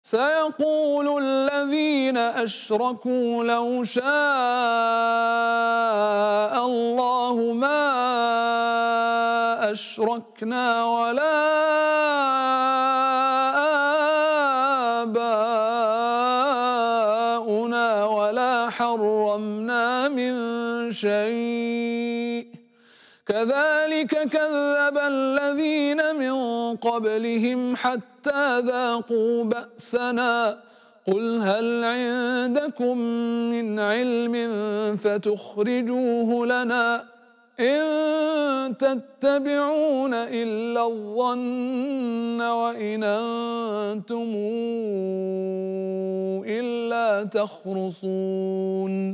سيقول الذين أشركوا لو شاء الله ما أشركنا ولا آباؤنا ولا حرمنا من شيء كذلك كذب الذين من قبلهم حتى ذاقوا بأسنا قل هل عندكم من علم فتخرجوه لنا إن تتبعون إلا الظن وإن أنتم إلا تخرصون